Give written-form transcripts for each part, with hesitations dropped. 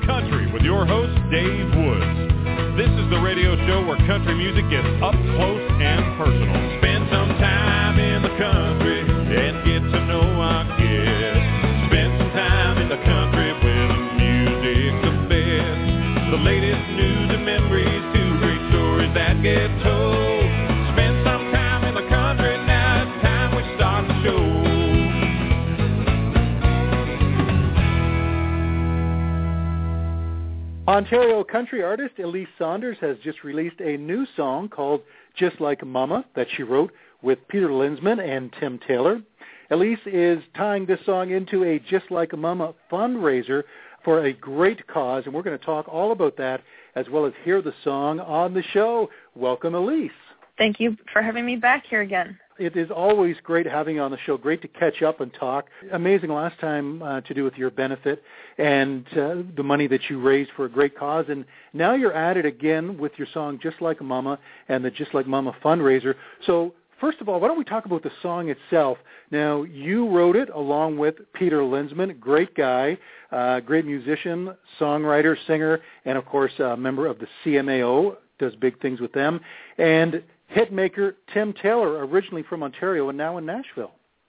Country with your host, Dave Woods. This is the radio show where country music gets up close and personal. Spend some time in the country and get to know our guests. Spend some time in the country where the music's the best. The latest news and memories, two great stories that get told. Spend some time in the country, now it's time we start the show. Ontario country artist Elise Saunders has just released a new song called Just Like Mama that she wrote with Peter Lindsman and Tim Taylor. Elise is tying this song into a Just Like Mama fundraiser for a great cause, and we're going to talk all about that as well as hear the song on the show. Welcome, Elise. Thank you for having me back here again. It is always great having you on the show. Great to catch up and talk. Amazing last time to do with your benefit and the money that you raised for a great cause. And now you're at it again with your song Just Like Mama and the Just Like Mama fundraiser. So first of all, why don't we talk about the song itself? Now, you wrote it along with Peter Lindsman, great guy, great musician, songwriter, singer, and of course a member of the CMAO, does big things with them. And hitmaker Tim Taylor, originally from Ontario and now in Nashville.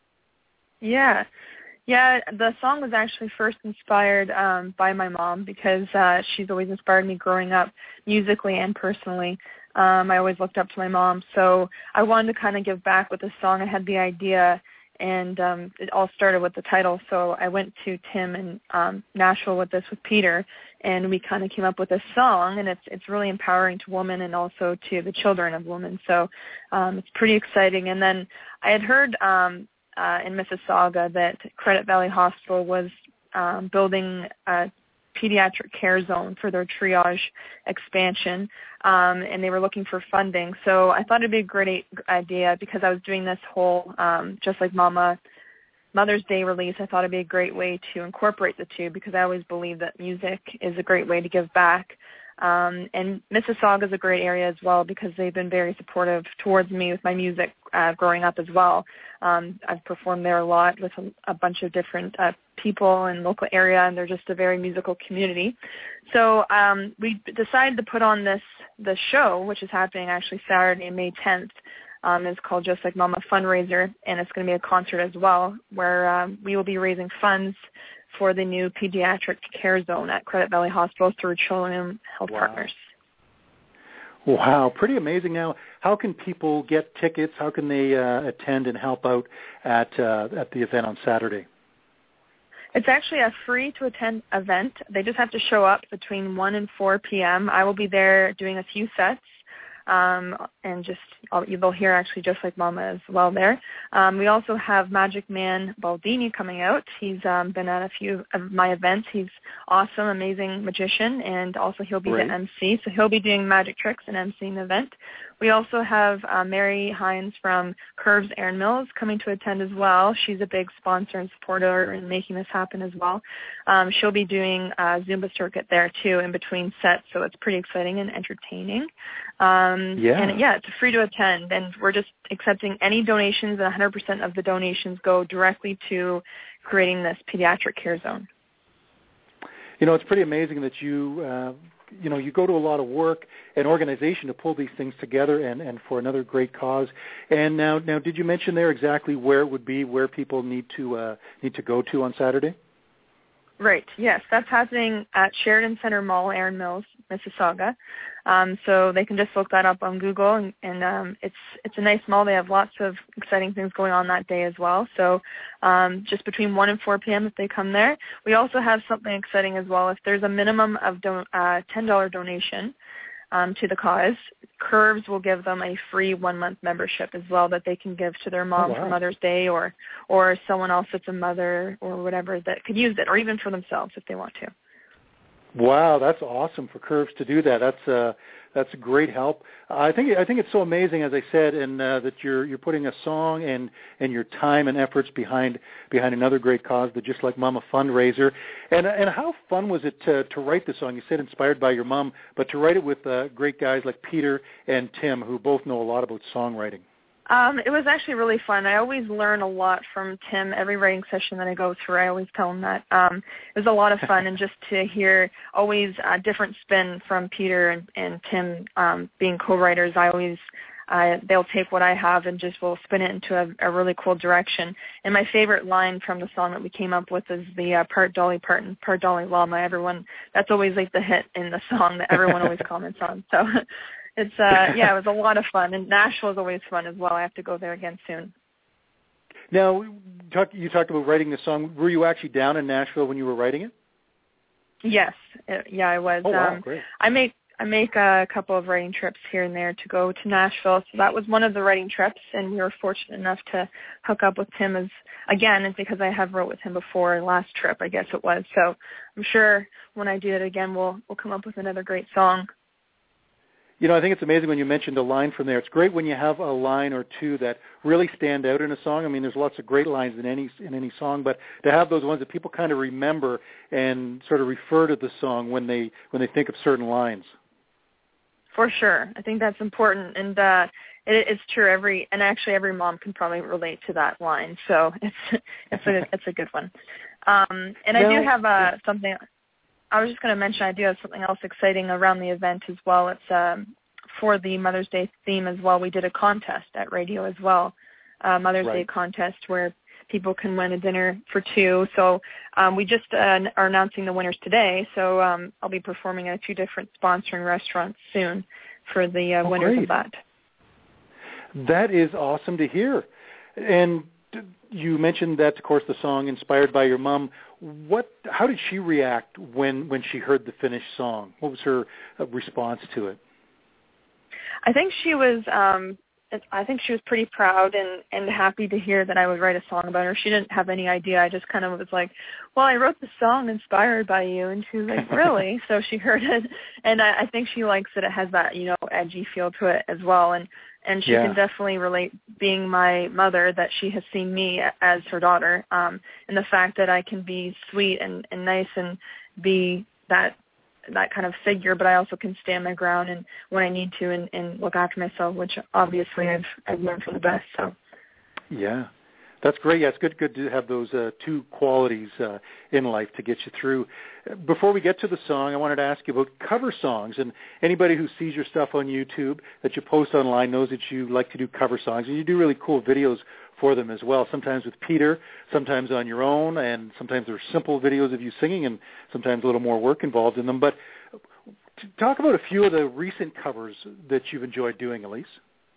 Yeah, the song was actually first inspired by my mom because she's always inspired me growing up musically and personally. I always looked up to my mom, so I wanted to kind of give back with the song. I had the idea, and it all started with the title. So I went to Tim in Nashville with Peter, and we kind of came up with this song, and it's really empowering to women and also to the children of women. So it's pretty exciting. And then I had heard in Mississauga that Credit Valley Hospital was building a pediatric care zone for their triage expansion, and they were looking for funding. So I thought it'd be a great idea because I was doing this whole Just Like Mama Mother's Day release. I thought it'd be a great way to incorporate the two because I always believe that music is a great way to give back. And Mississauga is a great area as well because they've been very supportive towards me with my music growing up as well. I've performed there a lot with a bunch of different people in the local area, and they're just a very musical community. So we decided to put on this show, which is happening actually Saturday, May 10th. It's called Just Like Mama Fundraiser, and it's going to be a concert as well where we will be raising funds for the new pediatric care zone at Credit Valley Hospital through Trillium Health Partners. Wow, pretty amazing. Now, how can people get tickets? How can they attend and help out at the event on Saturday? It's actually a free-to-attend event. They just have to show up between 1 and 4 p.m. I will be there doing a few sets. And you'll hear actually Just Like Mama as well there. We also have Magic Man Baldini coming out. He's been at a few of my events. He's awesome, amazing magician, and also he'll be the MC. So he'll be doing magic tricks and emceeing the event. We also have Mary Hines from Curves Erin Mills coming to attend as well. She's a big sponsor and supporter in making this happen as well. She'll be doing a Zumba circuit there too in between sets, so it's pretty exciting and entertaining. And it's free to attend, and we're just accepting any donations, and 100% of the donations go directly to creating this pediatric care zone. You know, it's pretty amazing that you go to a lot of work and organization to pull these things together and for another great cause. And now, did you mention there exactly where it would be, where people need to go to on Saturday? Right. Yes, that's happening at Sheridan Center Mall, Erin Mills, Mississauga. So they can just look that up on Google, and it's a nice mall. They have lots of exciting things going on that day as well. So just between 1 and 4 p.m. if they come there. We also have something exciting as well. If there's a minimum of $10 donation to the cause, Curves will give them a free 1-month membership as well that they can give to their mom for Mother's Day or someone else that's a mother or whatever that could use it, or even for themselves if they want to. Wow, that's awesome for Curves to do that. That's a great help. I think it's so amazing, as I said, and that you're putting a song and your time and efforts behind another great cause, the Just Like Mama fundraiser. And how fun was it to write the song? You said inspired by your mom, but to write it with great guys like Peter and Tim, who both know a lot about songwriting. It was actually really fun. I always learn a lot from Tim. Every writing session that I go through, I always tell him that. It was a lot of fun, and just to hear always a different spin from Peter and Tim being co-writers, they'll take what I have and just will spin it into a really cool direction. And my favorite line from the song that we came up with is the part Dolly Parton, part Dalai Lama. That's always like the hit in the song that everyone always comments on. So it's it was a lot of fun, and Nashville is always fun as well. I have to go there again soon. Now, you talked about writing the song. Were you actually down in Nashville when you were writing it? Yes, I was. Oh, wow, great. I make a couple of writing trips here and there to go to Nashville, so that was one of the writing trips, and we were fortunate enough to hook up with Tim it's because I have wrote with him before last trip, I guess it was. So I'm sure when I do it again, we'll come up with another great song. You know, I think it's amazing when you mentioned a line from there. It's great when you have a line or two that really stand out in a song. I mean, there's lots of great lines in any song, but to have those ones that people kind of remember and sort of refer to the song when they think of certain lines. For sure. I think that's important, and it's true. Every mom can probably relate to that line, so it's a good one. And I do have something. I was just going to mention I do have something else exciting around the event as well. It's for the Mother's Day theme as well. We did a contest at radio as well, Mother's Day contest where people can win a dinner for two. So we just are announcing the winners today. So I'll be performing at 2 different sponsoring restaurants soon for the winners of that. That is awesome to hear. And you mentioned that, of course, the song inspired by your mom. How did she react when she heard the finished song? What was her response to it? I think she was pretty proud and happy to hear that I would write a song about her. She didn't have any idea. I just kind of was like, well, I wrote the song inspired by you. And she was like, really? So she heard it. And I think she likes that it has that, edgy feel to it as well. And she can definitely relate, being my mother, that she has seen me as her daughter, and the fact that I can be sweet and nice and be that kind of figure, but I also can stand my ground and when I need to and look after myself, which obviously I've learned from the best. So yeah, that's great. Yeah, it's good to have those 2 qualities in life to get you through. Before we get to the song, I wanted to ask you about cover songs. And anybody who sees your stuff on YouTube that you post online knows that you like to do cover songs, and you do really cool videos for them as well, sometimes with Peter, sometimes on your own, and sometimes they're simple videos of you singing, and sometimes a little more work involved in them. But talk about a few of the recent covers that you've enjoyed doing, Elise.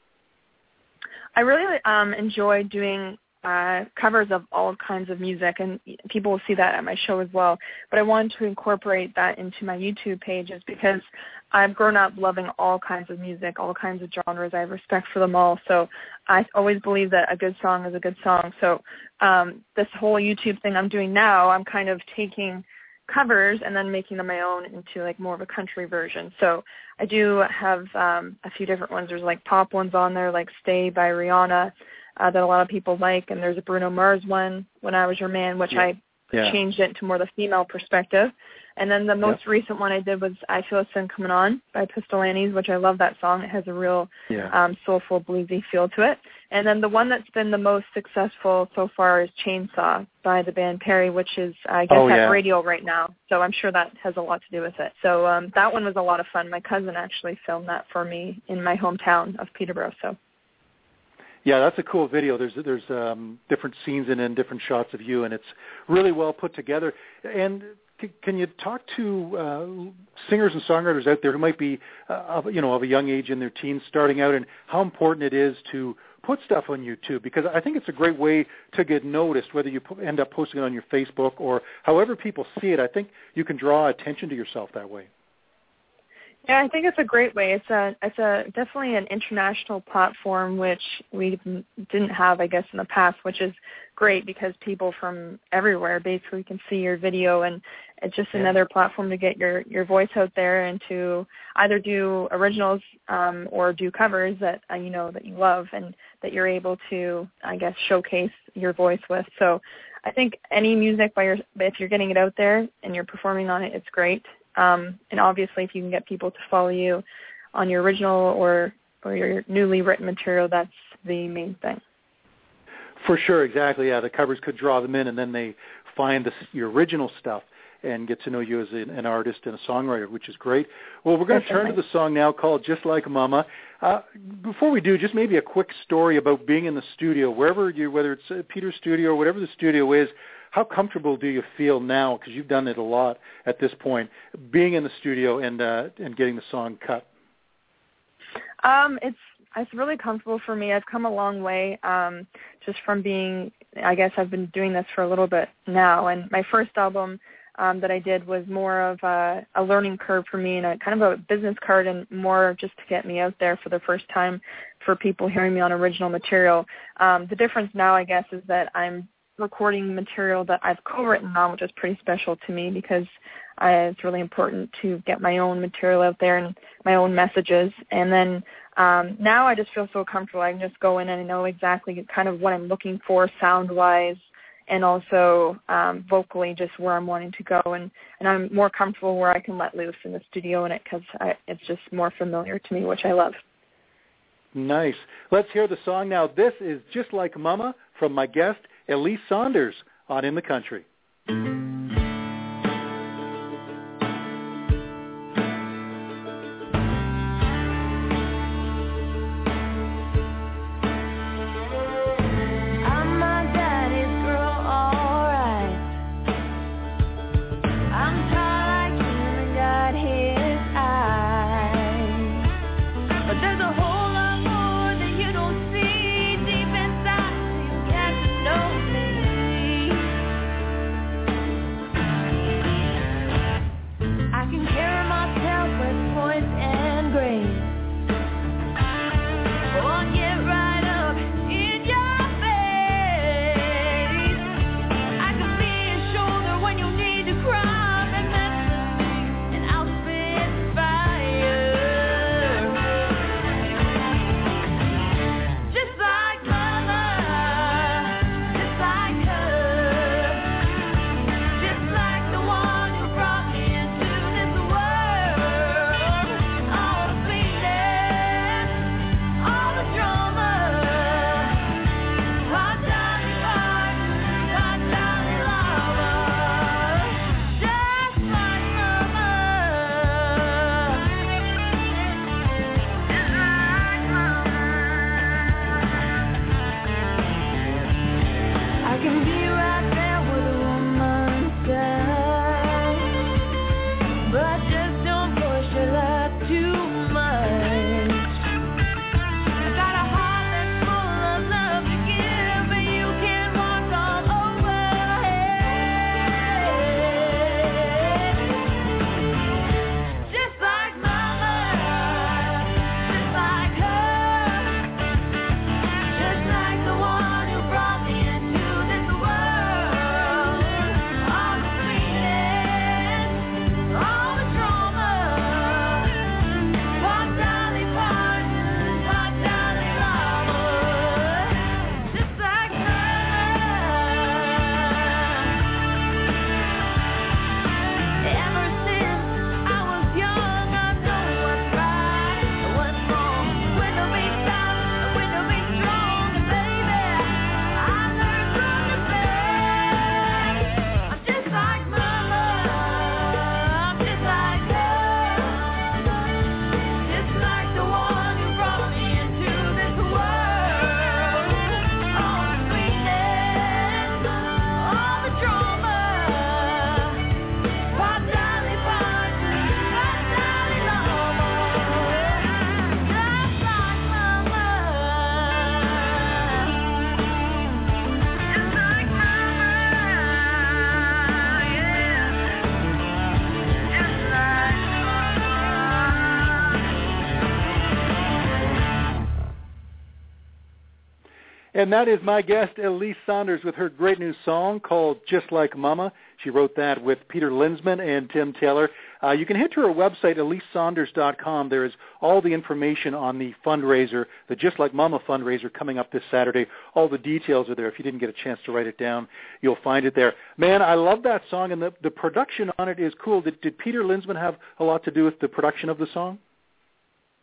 I really enjoy doing covers of all kinds of music, and people will see that at my show as well. But I wanted to incorporate that into my YouTube pages because I've grown up loving all kinds of music, all kinds of genres. I have respect for them all. So I always believe that a good song is a good song. So this whole YouTube thing I'm doing now, I'm kind of taking covers and then making them my own into like more of a country version. So I do have a few different ones. There's like pop ones on there, like Stay by Rihanna, that a lot of people like, and there's a Bruno Mars one, When I Was Your Man, which I changed it to more the female perspective. And then the most recent one I did was I Feel a Sin Coming On by Pistol Annies, which I love that song. It has a real soulful, bluesy feel to it. And then the one that's been the most successful so far is Chainsaw by the band Perry, which is, I guess, at radio right now. So I'm sure that has a lot to do with it. So that one was a lot of fun. My cousin actually filmed that for me in my hometown of Peterborough. So. Yeah, that's a cool video. There's different scenes and different shots of you, and it's really well put together. And can you talk to singers and songwriters out there who might be, of a young age in their teens starting out, and how important it is to put stuff on YouTube? Because I think it's a great way to get noticed, whether you end up posting it on your Facebook or however people see it. I think you can draw attention to yourself that way. Yeah, I think it's a great way. It's definitely an international platform, which we didn't have, I guess, in the past, which is great because people from everywhere basically can see your video, and it's just another platform to get your voice out there and to either do originals or do covers that that you love and that you're able to, I guess, showcase your voice with. So I think any music if you're getting it out there and you're performing on it, it's great. And obviously, if you can get people to follow you on your original or your newly written material, that's the main thing. For sure, exactly. Yeah, the covers could draw them in, and then they find your original stuff and get to know you as an artist and a songwriter, which is great. Well, we're going to turn to the song now called Just Like Mama. Before we do, just maybe a quick story about being in the studio, wherever whether it's Peter's studio or whatever the studio is. How comfortable do you feel now, because you've done it a lot at this point, being in the studio and getting the song cut? It's really comfortable for me. I've come a long way just from being, I guess I've been doing this for a little bit now. And my first album that I did was more of a learning curve for me and a kind of a business card, and more just to get me out there for the first time for people hearing me on original material. The difference now, I guess, is that I'm recording material that I've co-written on, which is pretty special to me because it's really important to get my own material out there and my own messages. And then now I just feel so comfortable. I can just go in and I know exactly kind of what I'm looking for sound-wise, and also vocally just where I'm wanting to go. And I'm more comfortable where I can let loose in the studio in it because it's just more familiar to me, which I love. Nice. Let's hear the song now. This is Just Like Mama from my guest, Elise Saunders, on In the Country. And that is my guest, Elise Saunders, with her great new song called Just Like Mama. She wrote that with Peter Lindsman and Tim Taylor. You can head to her website, elisesaunders.com. There is all the information on the fundraiser, the Just Like Mama fundraiser coming up this Saturday. All the details are there. If you didn't get a chance to write it down, you'll find it there. Man, I love that song, and the production on it is cool. Did Peter Lindsman have a lot to do with the production of the song?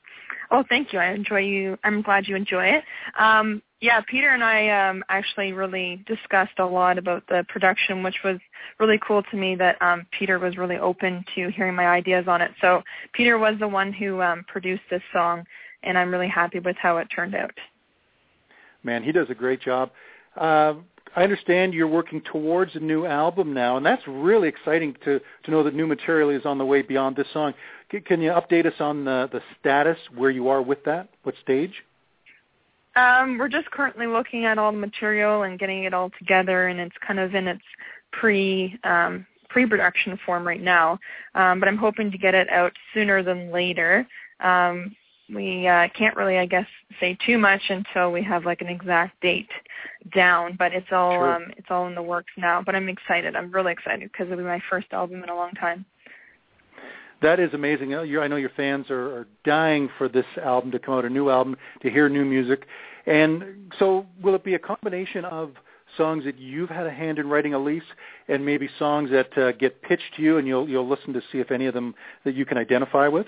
Oh, thank you. I'm glad you enjoy it. Yeah, Peter and I actually really discussed a lot about the production, which was really cool to me that Peter was really open to hearing my ideas on it. So Peter was the one who produced this song, and I'm really happy with how it turned out. Man, he does a great job. I understand you're working towards a new album now, and that's really exciting to know that new material is on the way beyond this song. Can you update us on the status, where you are with that? What stage? We're just currently looking at all the material and getting it all together, and it's kind of in its pre-production form right now. But I'm hoping to get it out sooner than later. We can't really, I guess, say too much until we have like an exact date down. But it's all it's all in the works now. But I'm excited. I'm really excited because it'll be my first album in a long time. That is amazing. I know your fans are dying for this album to come out, a new album, to hear new music. And so will it be a combination of songs that you've had a hand in writing, Elise, and maybe songs that get pitched to you and you'll listen to see if any of them that you can identify with?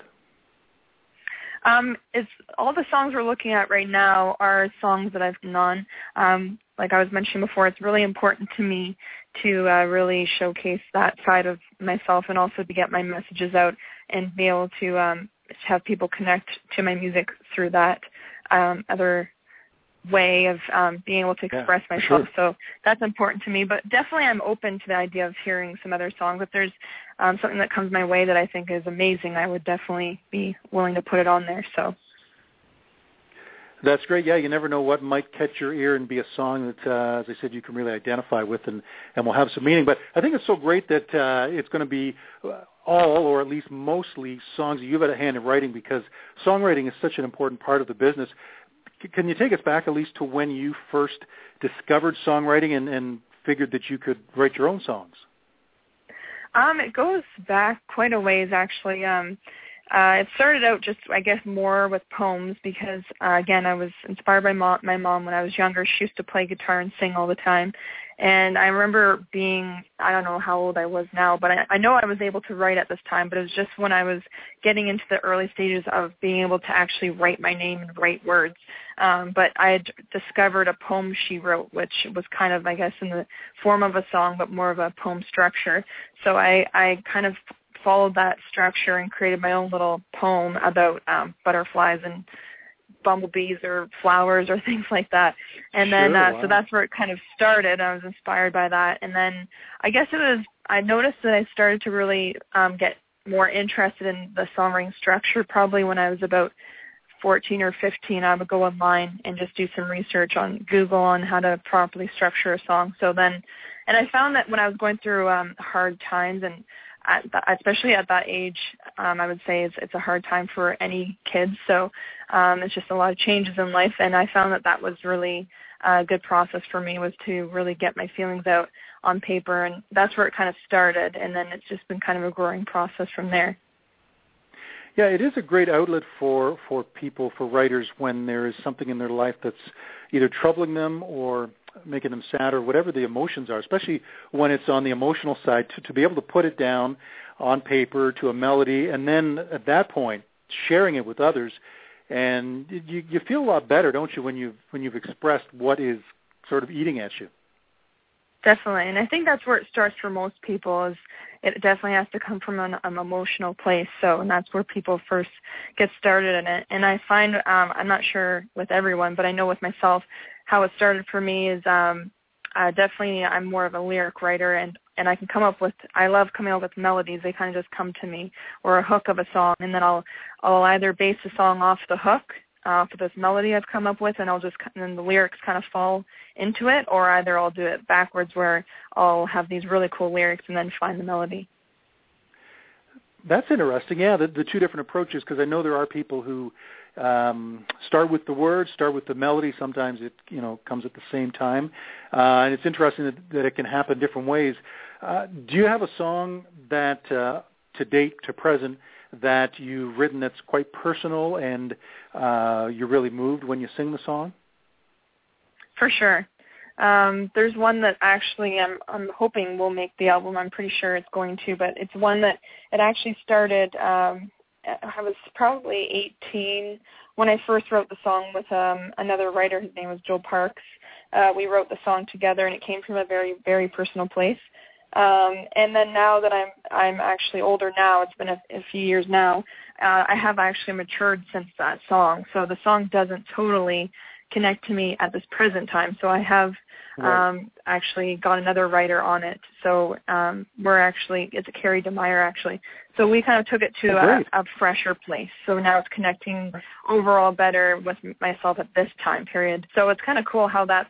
It's all the songs we're looking at right now are songs that I've done on. Like I was mentioning before, it's really important to me to really showcase that side of myself and also to get my messages out and be able to have people connect to my music through that other way of being able to express myself. Sure. So that's important to me. But definitely I'm open to the idea of hearing some other songs. If there's something that comes my way that I think is amazing, I would definitely be willing to put it on there. So that's great. Yeah, you never know what might catch your ear and be a song that, as I said, you can really identify with and will have some meaning. But I think it's so great that it's going to be all, or at least mostly, songs that you've had a hand in writing, because songwriting is such an important part of the business. Can you take us back at least to when you first discovered songwriting and figured that you could write your own songs? It goes back quite a ways, actually. It started out just, I guess, more with poems because, again, I was inspired by my mom when I was younger. She used to play guitar and sing all the time. And I remember being, I don't know how old I was now, but I know I was able to write at this time, but it was just when I was getting into the early stages of being able to actually write my name and write words. But I had discovered a poem she wrote, which was kind of, I guess, in the form of a song, but more of a poem structure. So I kind of followed that structure and created my own little poem about butterflies and bumblebees or flowers or things like that. And then wow. So that's where it kind of started. I was inspired by that. And then I guess I noticed that I started to really get more interested in the songwriting structure probably when I was about 14 or 15. I would go online and just do some research on Google on how to properly structure a song. And I found that when I was going through hard times, and especially at that age, I would say it's a hard time for any kids. So it's just a lot of changes in life. And I found that was really a good process for me, was to really get my feelings out on paper. And that's where it kind of started. And then it's just been kind of a growing process from there. Yeah, it is a great outlet for people, for writers, when there is something in their life that's either troubling them or making them sad or whatever the emotions are, especially when it's on the emotional side, to be able to put it down on paper to a melody, and then at that point sharing it with others, and you feel a lot better, don't you, when you've expressed what is sort of eating at you. Definitely, and I think that's where it starts for most people. Is it definitely has to come from an emotional place. And that's where people first get started in it. And I find, I'm not sure with everyone, but I know with myself, how it started for me is definitely I'm more of a lyric writer, and I I love coming up with melodies. They kind of just come to me, or a hook of a song, and then I'll either base the song off the hook, for this melody I've come up with, and then the lyrics kind of fall into it, or either I'll do it backwards where I'll have these really cool lyrics and then find the melody. That's interesting. Yeah, the two different approaches, because I know there are people who start with the words, start with the melody. Sometimes it comes at the same time, and it's interesting that it can happen different ways. Do you have a song that to date, to present, that you've written that's quite personal and you're really moved when you sing the song? For sure. There's one that actually I'm hoping will make the album. I'm pretty sure it's going to, but it's one that it actually started. I was probably 18 when I first wrote the song with another writer, his name was Joel Parks, we wrote the song together, and it came from a very, very personal place. And then now that I'm actually older now, it's been a few years now, I have actually matured since that song. So the song doesn't totally connect to me at this present time. So I have actually got another writer on it. So it's a Carrie DeMeyer actually. So we kind of took it to a fresher place. So now it's connecting overall better with myself at this time period. So it's kind of cool how that's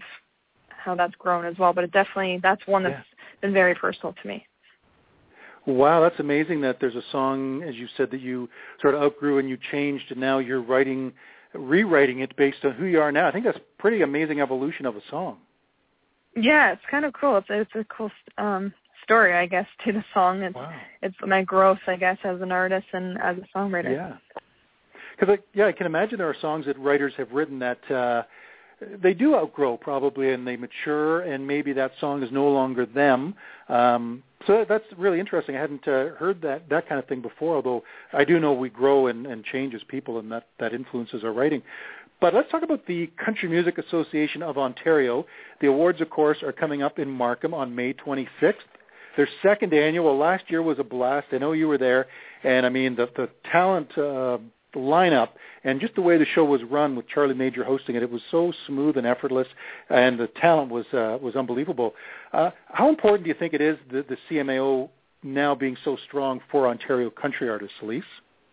grown as well. But that's one that's been very personal to me. Wow, that's amazing that there's a song, as you said, that you sort of outgrew and you changed, and now you're rewriting it based on who you are now. I think that's a pretty amazing evolution of a song. Yeah, it's kind of cool. It's a cool story, I guess, to the song. It's my growth, I guess, as an artist and as a songwriter. Yeah. Because, I can imagine there are songs that writers have written that they do outgrow probably, and they mature, and maybe that song is no longer them. So that's really interesting. I hadn't heard that kind of thing before, although I do know we grow and change as people, and that influences our writing. But let's talk about the Country Music Association of Ontario. The awards, of course, are coming up in Markham on May 26th. Their second annual. Last year was a blast. I know you were there. And, I mean, the talent lineup and just the way the show was run with Charlie Major hosting it, it was so smooth and effortless, and the talent was unbelievable. How important do you think it is, the CMAO now being so strong for Ontario country artists, Elise?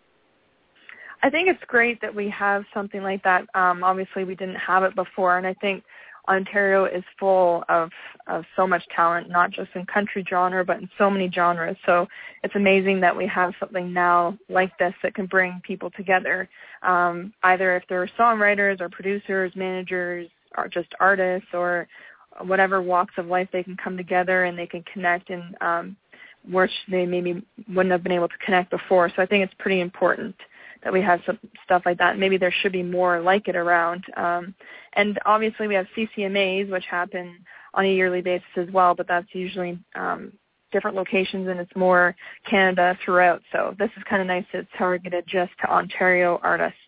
I think it's great that we have something like that. Obviously, we didn't have it before, and I think Ontario is full of so much talent, not just in country genre, but in so many genres. So it's amazing that we have something now like this that can bring people together, either if they're songwriters or producers, managers, or just artists, or whatever walks of life, they can come together and they can connect in which they maybe wouldn't have been able to connect before. So I think it's pretty important that we have some stuff like that. Maybe there should be more like it around. And obviously we have CCMAs, which happen on a yearly basis as well, but that's usually different locations, and it's more Canada throughout. So this is kind of nice that it's targeted just to Ontario artists.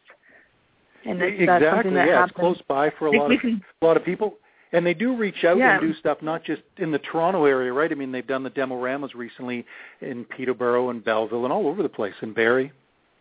And that's something that happens. It's close by for a lot of people. And they do reach out and do stuff not just in the Toronto area, right? I mean, they've done the Demoramas recently in Peterborough and Belleville and all over the place, in Barrie.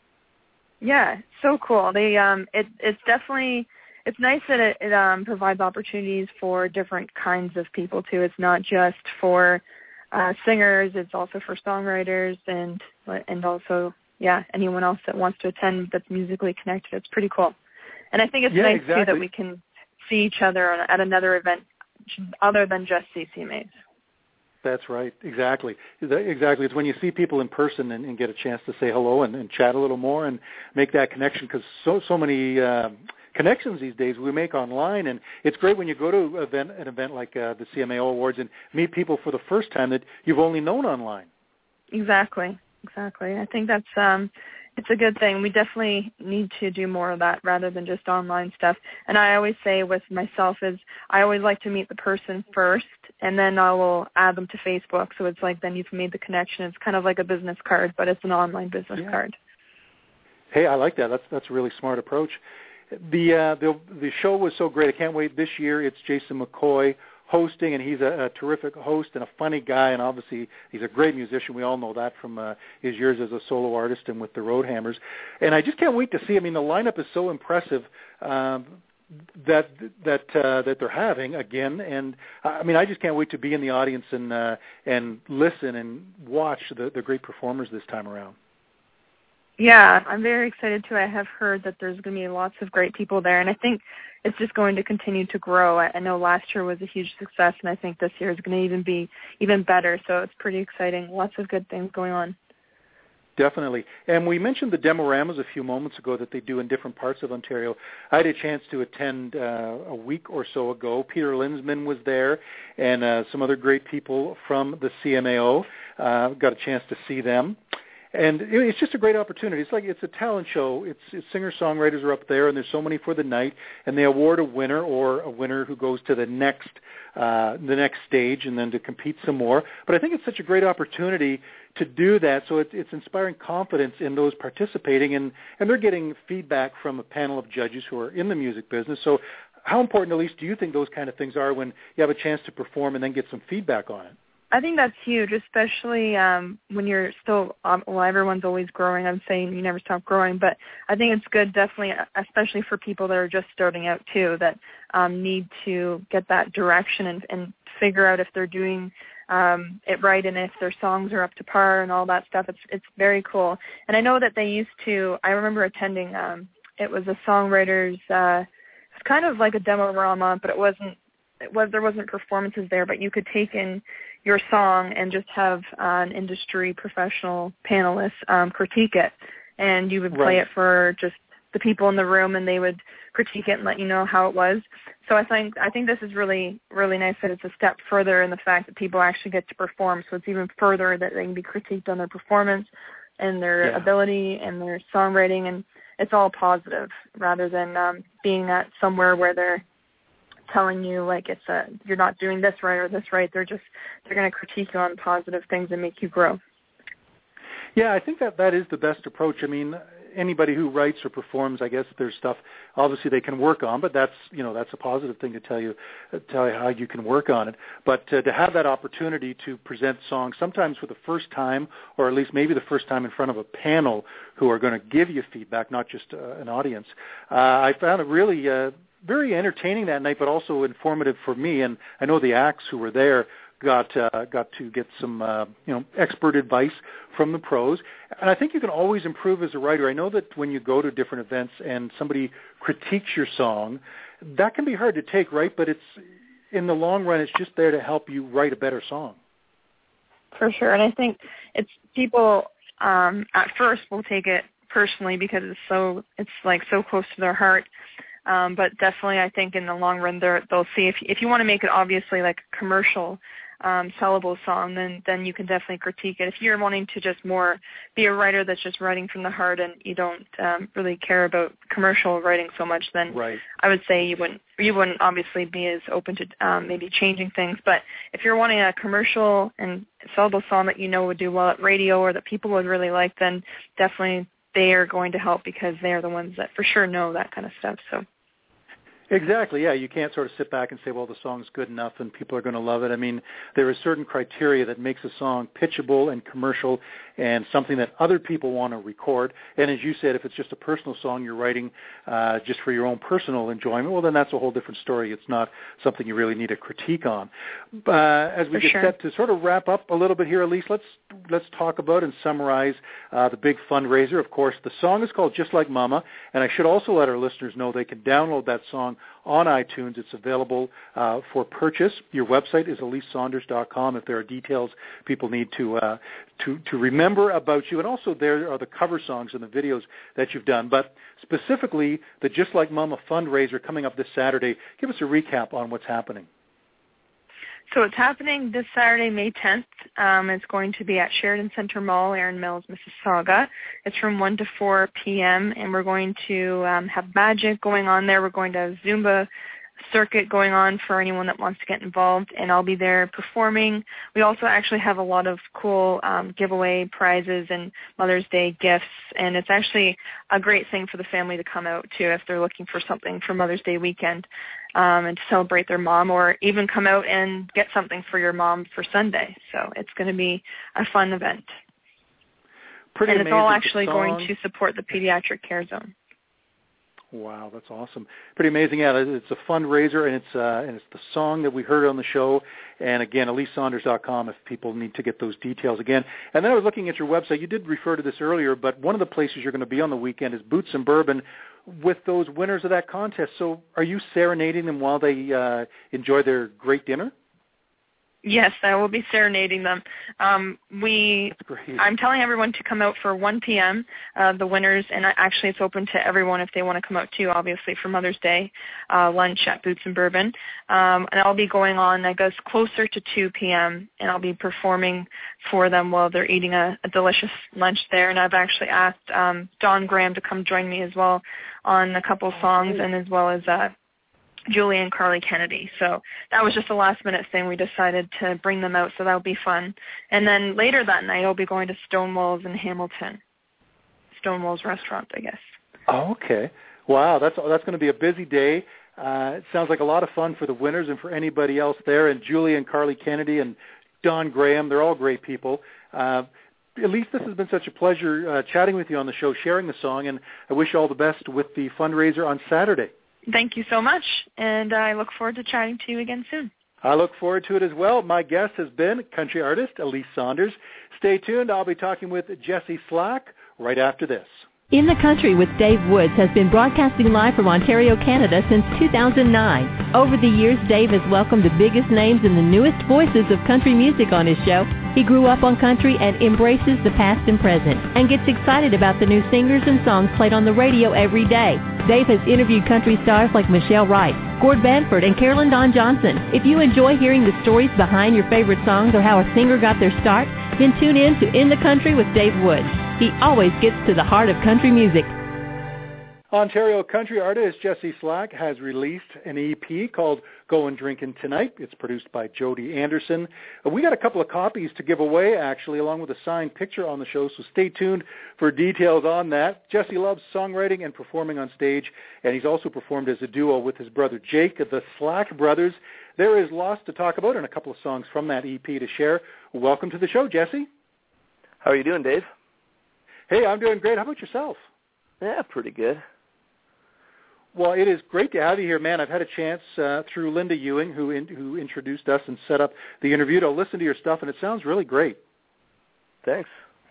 Yeah, so cool. They it's definitely, it's nice that it provides opportunities for different kinds of people too. It's not just for singers; it's also for songwriters and also anyone else that wants to attend that's musically connected. It's pretty cool, and I think it's nice too that we can see each other at another event other than just CCMAs. That's right. Exactly. It's when you see people in person and get a chance to say hello and chat a little more and make that connection, because so many connections these days we make online, and it's great when you go to an event like the CMAO Awards and meet people for the first time that you've only known online. Exactly. I think that's it's a good thing. We definitely need to do more of that rather than just online stuff. And I always say with myself is I always like to meet the person first, and then I will add them to Facebook. So it's like then you've made the connection. It's kind of like a business card, but it's an online business card. Hey, I like that. That's a really smart approach. The show was so great. I can't wait. This year it's Jason McCoy hosting, and he's a terrific host and a funny guy, and obviously he's a great musician. We all know that from his years as a solo artist and with the Roadhammers. And I just can't wait to see. I mean, the lineup is so impressive that they're having again, and I mean, I just can't wait to be in the audience and listen and watch the great performers this time around. Yeah, I'm very excited too. I have heard that there's going to be lots of great people there, and I think it's just going to continue to grow. I know last year was a huge success, and I think this year is going to even be even better, so it's pretty exciting. Lots of good things going on. Definitely. And we mentioned the Demoramas a few moments ago that they do in different parts of Ontario. I had a chance to attend a week or so ago. Peter Linsman was there, and some other great people from the CMAO. Got a chance to see them. And it's just a great opportunity. It's a talent show. It's singer-songwriters are up there, and there's so many for the night, and they award a winner or a winner who goes to the next stage and then to compete some more. But I think it's such a great opportunity to do that. So it's inspiring confidence in those participating, and they're getting feedback from a panel of judges who are in the music business. So how important, Elise, do you think those kind of things are when you have a chance to perform and then get some feedback on it? I think that's huge, especially when you're still, everyone's always growing. I'm saying you never stop growing, but I think it's good, definitely, especially for people that are just starting out too, that need to get that direction and figure out if they're doing it right and if their songs are up to par and all that stuff. It's very cool. And I know that they used to, I remember attending, it was a songwriters, it's kind of like a demo-rama, but there wasn't performances there, but you could take in your song and just have an industry professional panelist critique it, and you would play it for just the people in the room, and they would critique it and let you know how it was. So I think this is really, really nice that it's a step further in the fact that people actually get to perform, so it's even further that they can be critiqued on their performance and their ability and their songwriting, and it's all positive rather than being at somewhere where they're telling you like you're not doing this right or this right. They're going to critique you on positive things and make you grow. Yeah, I think that is the best approach. I mean, anybody who writes or performs, I guess there's stuff obviously they can work on, but that's a positive thing to tell you how you can work on it. But to have that opportunity to present songs, sometimes for the first time, or at least maybe the first time in front of a panel who are going to give you feedback, not just an audience, I found it really very entertaining that night, but also informative for me. And I know the acts who were there got to get some expert advice from the pros. And I think you can always improve as a writer. I know that when you go to different events and somebody critiques your song, that can be hard to take, right? But it's in the long run, it's just there to help you write a better song. For sure. And I think it's people at first will take it personally because it's so close to their heart. But definitely, I think in the long run, they'll see if you want to make it obviously like a commercial, sellable song, then you can definitely critique it. If you're wanting to just more be a writer that's just writing from the heart and you don't really care about commercial writing so much, then I would say you wouldn't obviously be as open to maybe changing things. But if you're wanting a commercial and sellable song that would do well at radio or that people would really like, then definitely they are going to help because they are the ones that for sure know that kind of stuff. So. Exactly, yeah. You can't sort of sit back and say, well, the song's good enough and people are going to love it. I mean, there are certain criteria that makes a song pitchable and commercial and something that other people want to record. And as you said, if it's just a personal song you're writing just for your own personal enjoyment, well, then that's a whole different story. It's not something you really need a critique on. As we get set to sort of wrap up a little bit here, Elise, let's talk about and summarize the big fundraiser. Of course, the song is called Just Like Mama, and I should also let our listeners know they can download that song on iTunes. It's available for purchase. Your website is EliseSaunders.com if there are details people need to remember about you. And also there are the cover songs and the videos that you've done. But specifically, the Just Like Mama fundraiser coming up this Saturday. Give us a recap on what's happening. So it's happening this Saturday, May 10th. It's going to be at Sheridan Center Mall, Erin Mills, Mississauga. It's from 1 to 4 p.m., and we're going to have magic going on there. We're going to have Zumba circuit going on for anyone that wants to get involved, and I'll be there performing. We also actually have a lot of cool giveaway prizes and Mother's Day gifts, and it's actually a great thing for the family to come out to if they're looking for something for Mother's Day weekend and to celebrate their mom, or even come out and get something for your mom for Sunday. So it's going to be a fun event. Pretty amazing. And it's all actually going to support the Pediatric Care Zone. Wow, that's awesome. Pretty amazing. Yeah, it's a fundraiser, and it's the song that we heard on the show. And again, EliseSaunders.com if people need to get those details again. And then I was looking at your website. You did refer to this earlier, but one of the places you're going to be on the weekend is Boots and Bourbon with those winners of that contest. So are you serenading them while they enjoy their great dinner? Yes, I will be serenading them. I'm telling everyone to come out for 1 p.m., the winners, and actually it's open to everyone if they want to come out too, obviously, for Mother's Day lunch at Boots and Bourbon. And I'll be going on, I guess, closer to 2 p.m., and I'll be performing for them while they're eating a delicious lunch there. And I've actually asked Don Graham to come join me as well on a couple songs, and as well as Julie and Carly Kennedy. So that was just a last-minute thing. We decided to bring them out, so that'll be fun. And then later that night, I'll be going to Stonewall's in Hamilton. Stonewall's restaurant, I guess. Oh, okay. Wow, that's going to be a busy day. It sounds like a lot of fun for the winners and for anybody else there. And Julie and Carly Kennedy and Don Graham, they're all great people. At least this has been such a pleasure chatting with you on the show, sharing the song, and I wish you all the best with the fundraiser on Saturday. Thank you so much, and I look forward to chatting to you again soon. I look forward to it as well. My guest has been country artist Elise Saunders. Stay tuned. I'll be talking with Jesse Slack right after this. In the Country with Dave Woods has been broadcasting live from Ontario, Canada since 2009. Over the years, Dave has welcomed the biggest names and the newest voices of country music on his show. He grew up on country and embraces the past and present and gets excited about the new singers and songs played on the radio every day. Dave has interviewed country stars like Michelle Wright, Gord Banford, and Carolyn Dawn Johnson. If you enjoy hearing the stories behind your favorite songs or how a singer got their start, then tune in to In the Country with Dave Woods. He always gets to the heart of country music. Ontario country artist Jesse Slack has released an EP called Goin' Drinkin' Tonight. It's produced by Jody Anderson. We got a couple of copies to give away, actually, along with a signed picture on the show, so stay tuned for details on that. Jesse loves songwriting and performing on stage, and he's also performed as a duo with his brother Jake, the Slack Brothers. There is lots to talk about and a couple of songs from that EP to share. Welcome to the show, Jesse. How are you doing, Dave? Hey, I'm doing great. How about yourself? Yeah, pretty good. Well, it is great to have you here, man. I've had a chance through Linda Ewing, who introduced us and set up the interview, to listen to your stuff, and it sounds really great. Thanks.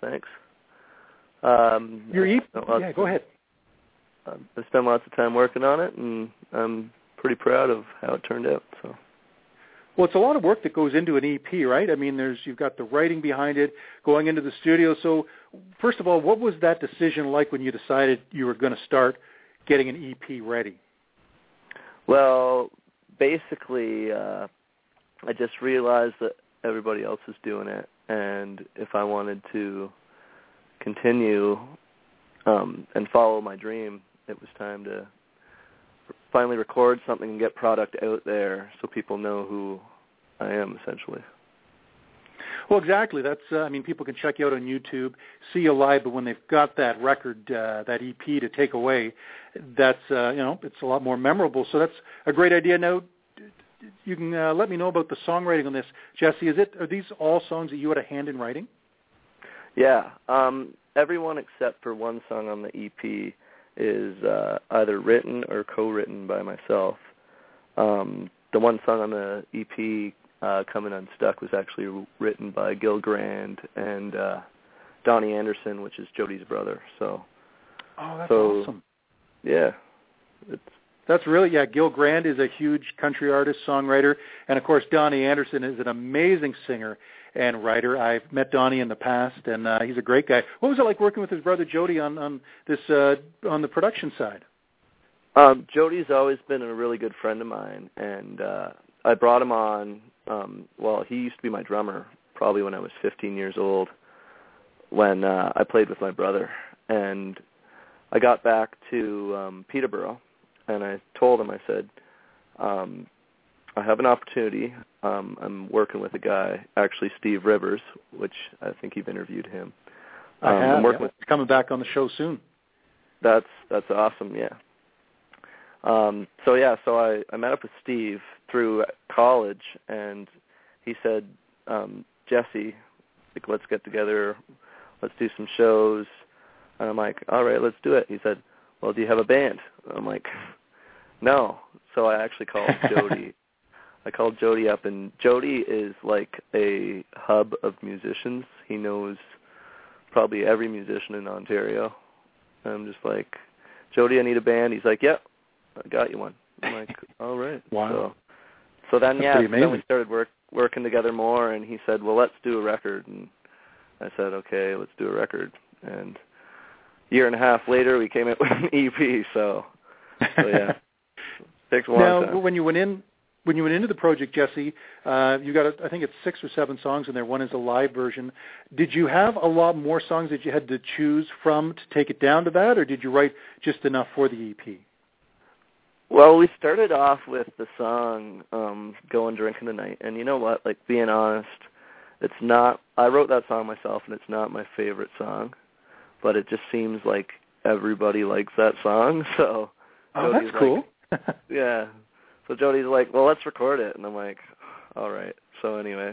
Your EP? Yeah, go ahead. I spent lots of time working on it, and I'm pretty proud of how it turned out. So. Well, it's a lot of work that goes into an EP, right? I mean, you've got the writing behind it, going into the studio. So, first of all, what was that decision like when you decided you were going to start getting an EP ready? Well, basically, I just realized that everybody else is doing it, and if I wanted to continue and follow my dream, it was time to finally record something and get product out there so people know who I am, essentially. Well, exactly. That's people can check you out on YouTube, see you live, but when they've got that record, that EP to take away, that's it's a lot more memorable. So that's a great idea. Now, you can let me know about the songwriting on this, Jesse. Are these all songs that you had a hand in writing? Yeah, everyone except for one song on the EP is either written or co-written by myself. The one song on the EP, Coming Unstuck, was actually written by Gil Grand and Donnie Anderson, which is Jody's brother. So, that's awesome. Yeah. That's really, Gil Grand is a huge country artist, songwriter, and of course Donnie Anderson is an amazing singer and writer. I've met Donnie in the past, and he's a great guy. What was it like working with his brother Jody on this on the production side? Jody's always been a really good friend of mine, and I brought him on. He used to be my drummer probably when I was 15 years old, when I played with my brother. And I got back to Peterborough, and I told him, I said, I have an opportunity. I'm working with a guy, actually Steve Rivers, which I think you've interviewed him. I have. I'm working with. He's coming back on the show soon. That's awesome. Yeah. So I met up with Steve through college, and he said, Jesse, let's get together, let's do some shows. And I'm like, all right, let's do it. He said, well, do you have a band? I'm like, no. So I actually called Jody. I called Jody up, and Jody is like a hub of musicians. He knows probably every musician in Ontario. And I'm just like, Jody, I need a band. He's like, yep, I got you one. I'm like, all right. Wow. So So then, That's then we started working together more, and he said, well, let's do a record. And I said, okay, let's do a record. And a year and a half later, we came out with an EP, so yeah. It takes a long time. Now, when you went into the project, Jesse, you got, I think it's 6 or 7 songs in there. One is a live version. Did you have a lot more songs that you had to choose from to take it down to that, or did you write just enough for the EP? Well, we started off with the song Going Drinking Tonight, and you know what, like, being honest, it's not, I wrote that song myself, and it's not my favorite song, but it just seems like everybody likes that song, so. Oh, Jody's that's cool. Yeah. So Jody's like, well, let's record it, and I'm like, all right. So anyway,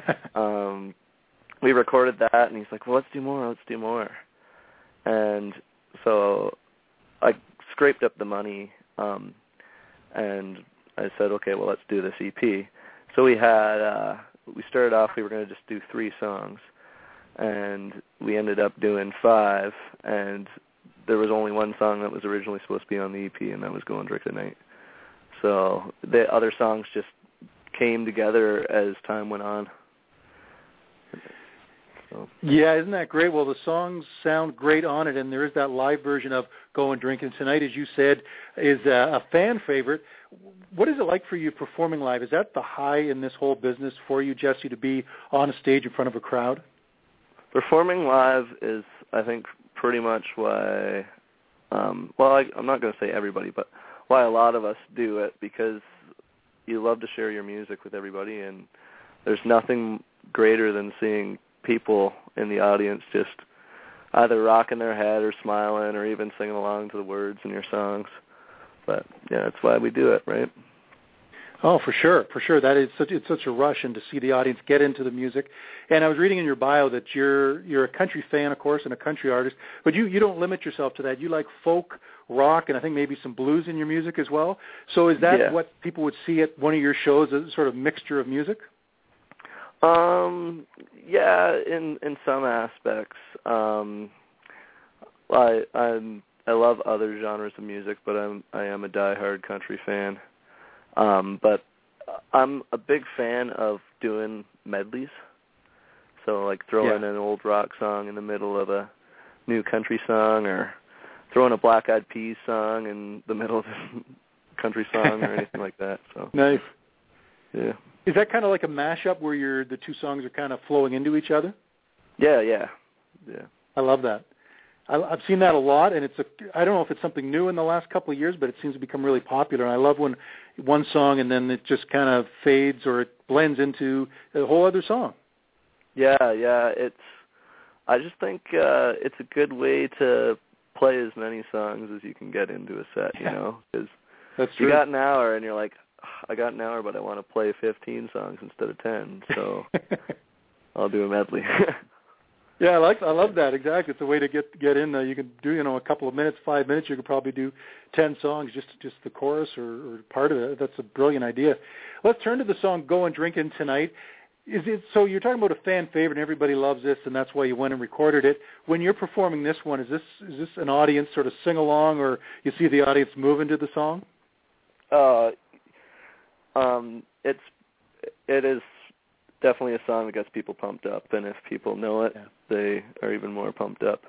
we recorded that, and he's like, well, let's do more. And so I scraped up the money, and I said, okay, well, let's do this EP. So we had, we started off, we were going to just do 3 songs, and we ended up doing 5, and there was only one song that was originally supposed to be on the EP, and that was Going Drinking Tonight. So the other songs just came together as time went on. So. Yeah, isn't that great? Well, the songs sound great on it, and there is that live version of Going Drinking Tonight, as you said, is a fan favorite. What is it like for you performing live? Is that the high in this whole business for you, Jesse, to be on a stage in front of a crowd? Performing live is, I think, pretty much why, I'm not going to say everybody, but why a lot of us do it, because you love to share your music with everybody, and there's nothing greater than seeing people in the audience just either rocking their head or smiling or even singing along to the words in your songs. But yeah, that's why we do it, right? Oh, for sure. That is it's such a rush, and to see the audience get into the music. And I was reading in your bio that you're a country fan, of course, and a country artist, but you don't limit yourself to that. You like folk, rock, and I think maybe some blues in your music as well. So is that what people would see at one of your shows, a sort of mixture of music? Yeah, in some aspects. I love other genres of music, but I am a diehard country fan. But I'm a big fan of doing medleys. So like throwing an old rock song in the middle of a new country song, or throwing a Black Eyed Peas song in the middle of a country song or anything like that. So nice. Yeah. Is that kind of like a mashup where the 2 songs are kind of flowing into each other? Yeah. I love that. I've seen that a lot, and I don't know if it's something new in the last couple of years, but it seems to become really popular. And I love when one song and then it just kind of fades or it blends into a whole other song. Yeah. I just think it's a good way to play as many songs as you can get into a set, you know, because you got an hour and you're like, I got an hour, but I want to play 15 songs instead of 10, so I'll do a medley. Yeah, I love that. Exactly. It's a way to get in there. You can do, a couple of minutes, 5 minutes. You could probably do 10 songs, just the chorus or part of it. That's a brilliant idea. Let's turn to the song Going Drinking Tonight. So you're talking about a fan favorite and everybody loves this, and that's why you went and recorded it. When you're performing this one, is this an audience sort of sing along, or you see the audience move into the song? It is definitely a song that gets people pumped up, and if people know it, they are even more pumped up.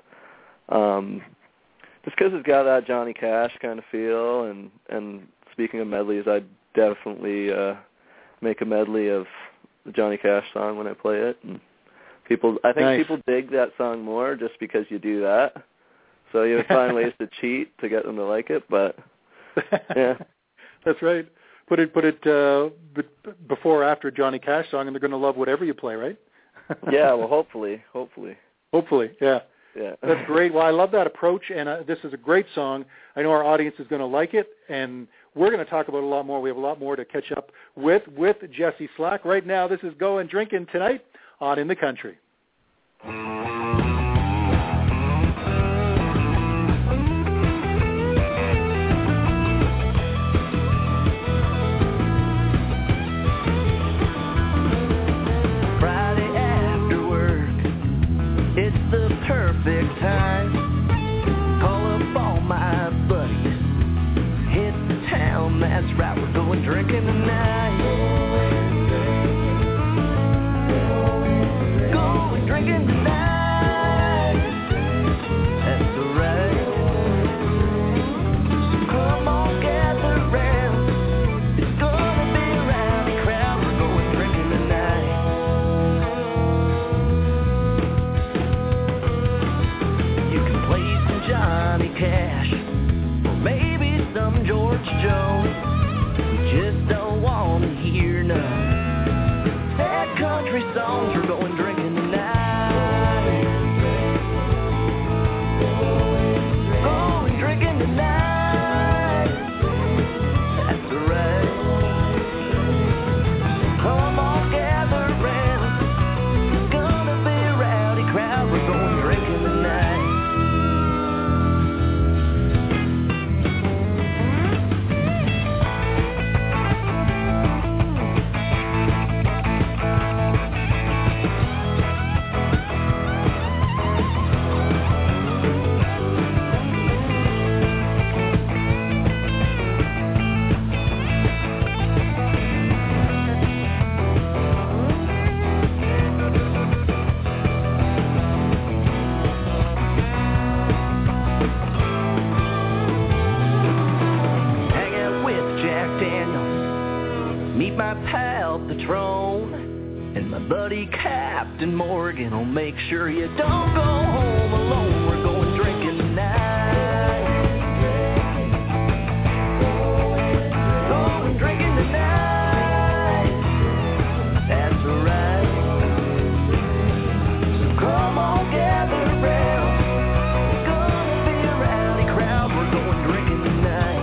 Just because it's got that Johnny Cash kind of feel, and speaking of medleys, I definitely make a medley of the Johnny Cash song when I play it, and I think people dig that song more just because you do that. So you find ways to cheat to get them to like it, but yeah, that's right. Put it before or after a Johnny Cash song, and they're going to love whatever you play, right? Yeah, well, hopefully. Yeah. That's great. Well, I love that approach, and this is a great song. I know our audience is going to like it, and we're going to talk about it a lot more. We have a lot more to catch up with Jesse Slack. Right now, this is Going Drinking Tonight on In the Country. Perfect time. Call up all my buddies. Hit the town, that's right, we're going drinking tonight. George Jones. We just don't want to hear none. Sad country songs, we're going drinking tonight. Going drinking tonight. That's right. Come on, gather round. It's gonna be a rowdy crowd. We're going drinking tonight. Meet my pal Patron and my buddy Captain Morgan. Will make sure you don't go home alone. We're going drinking tonight. Going drinking tonight. That's right. So come on, gather round. It's gonna be a rowdy crowd. We're going drinking tonight.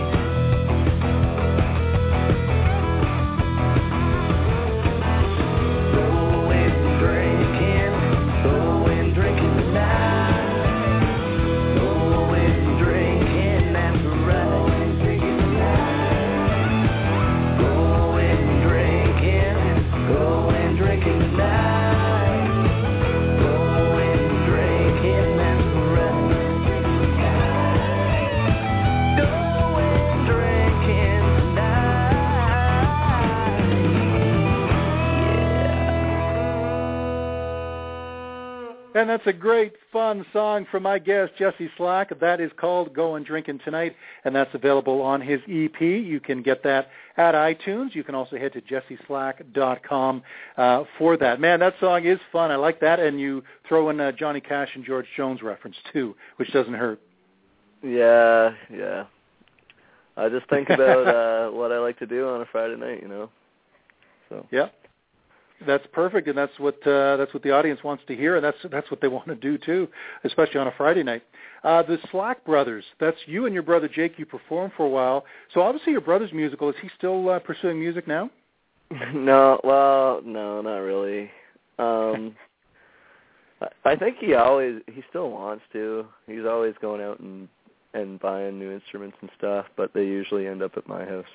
And that's a great, fun song from my guest, Jesse Slack. That is called Going Drinking Tonight, and that's available on his EP. You can get that at iTunes. You can also head to jesseslack.com for that. Man, that song is fun. I like that, and you throw in Johnny Cash and George Jones reference, too, which doesn't hurt. Yeah. I just think about what I like to do on a Friday night, So. Yeah. That's perfect, and that's what the audience wants to hear, and that's what they want to do too, especially on a Friday night. The Slack Brothers, that's you and your brother Jake. You performed for a while, so obviously your brother's musical. Is he still pursuing music now? No, not really. I think he still wants to. He's always going out and buying new instruments and stuff, but they usually end up at my house.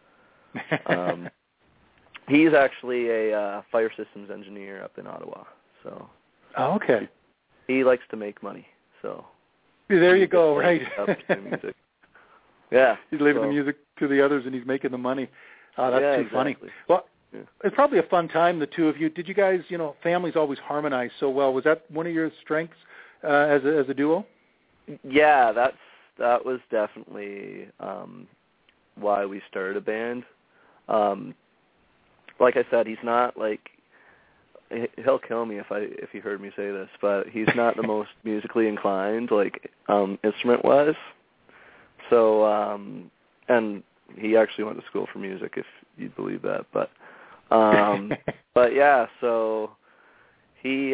He's actually a fire systems engineer up in Ottawa, so. Oh, okay. He likes to make money, so. There you go, right. Music. Yeah. He's leaving the music to the others, and he's making the money. That's too exactly. funny. Well, it's probably a fun time, the two of you. Did you guys, families always harmonize so well. Was that one of your strengths as a duo? Yeah, that was definitely why we started a band. Like I said, he's not he'll kill me if he heard me say this, but he's not the most musically inclined, instrument-wise. So, and he actually went to school for music, if you'd believe that. But yeah, so he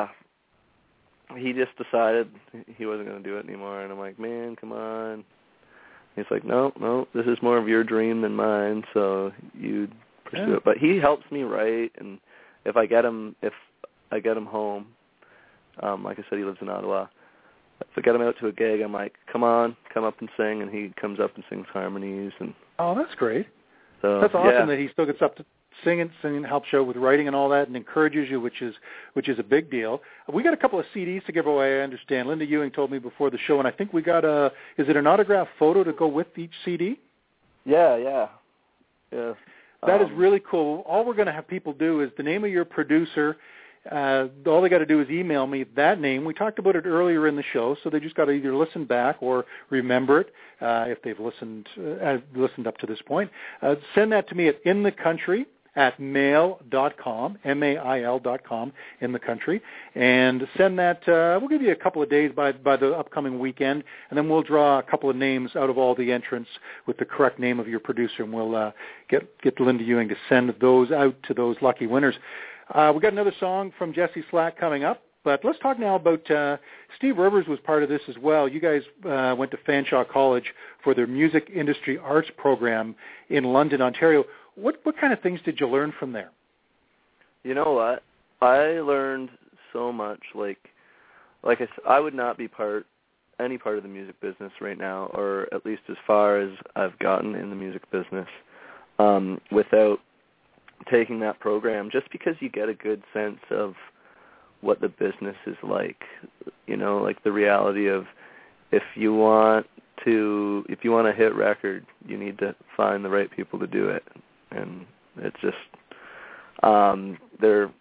just decided he wasn't going to do it anymore, and I'm like, man, come on. He's like, no, this is more of your dream than mine, so you'd pursue it. But he helps me write, and if I get him home, like I said, he lives in Ottawa. If I get him out to a gig, I'm like, come up and sing, and he comes up and sings harmonies. And oh, that's great. So that's awesome that he still gets up to singing, helps you out with writing and all that, and encourages you, which is a big deal. We got a couple of CDs to give away, I understand. Linda Ewing told me before the show, and I think we got is it an autographed photo to go with each CD? Yeah. That is really cool. All we're going to have people do is the name of your producer. All they got to do is email me that name. We talked about it earlier in the show, so they just got to either listen back or remember it if they've listened up to this point. Send that to me at at mail.com, mail.com in the country, and send that. We'll give you a couple of days by the upcoming weekend, and then we'll draw a couple of names out of all the entrants with the correct name of your producer, and we'll get Linda Ewing to send those out to those lucky winners. We've got another song from Jesse Slack coming up. But let's talk now about Steve Rivers was part of this as well. You guys went to Fanshawe College for their music industry arts program in London, Ontario. What kind of things did you learn from there? You know what? I learned so much. Like I would not be any part of the music business right now, or at least as far as I've gotten in the music business, without taking that program, just because you get a good sense of what the business is like, like the reality of if you want to hit record, you need to find the right people to do it. And it's just the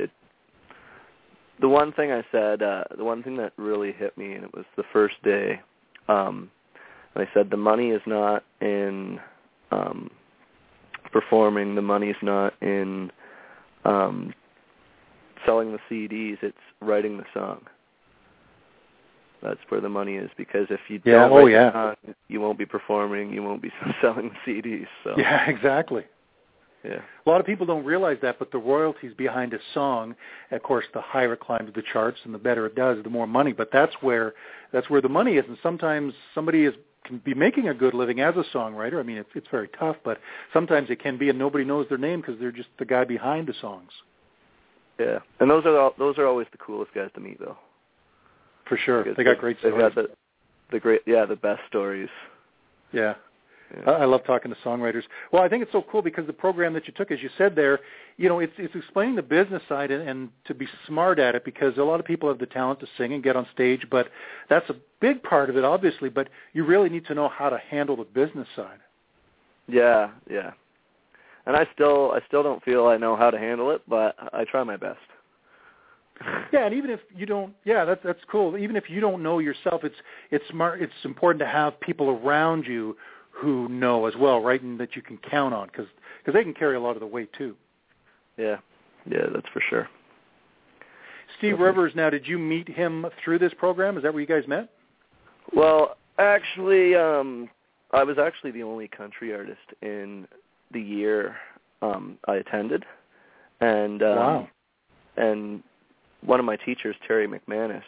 one thing I said, the one thing that really hit me, and it was the first day, I said the money is not in performing, the money is not in selling the CDs, it's writing the song. That's where the money is, because if you don't write the song, you won't be performing, you won't be selling the CDs. So. Yeah, exactly. Yeah. A lot of people don't realize that, but the royalties behind a song, of course, the higher it climbs the charts and the better it does, the more money. But that's where the money is, and sometimes somebody can be making a good living as a songwriter. I mean, it's very tough, but sometimes it can be, and nobody knows their name because they're just the guy behind the songs. Yeah, and those are always the coolest guys to meet, though. For sure, they got great stories. They've got the best stories. Yeah. I love talking to songwriters. Well, I think it's so cool because the program that you took, as you said there, it's explaining the business side and to be smart at it, because a lot of people have the talent to sing and get on stage, but that's a big part of it, obviously. But you really need to know how to handle the business side. Yeah. And I still don't feel I know how to handle it, but I try my best. Yeah, and even if you don't, that's cool. Even if you don't know yourself, it's smart. It's important to have people around you who know as well, right, and that you can count on, because they can carry a lot of the weight too. Yeah, that's for sure. Steve Rivers, now, did you meet him through this program? Is that where you guys met? Well, actually, I was actually the only country artist in the year I attended, and wow. And one of my teachers, Terry McManus,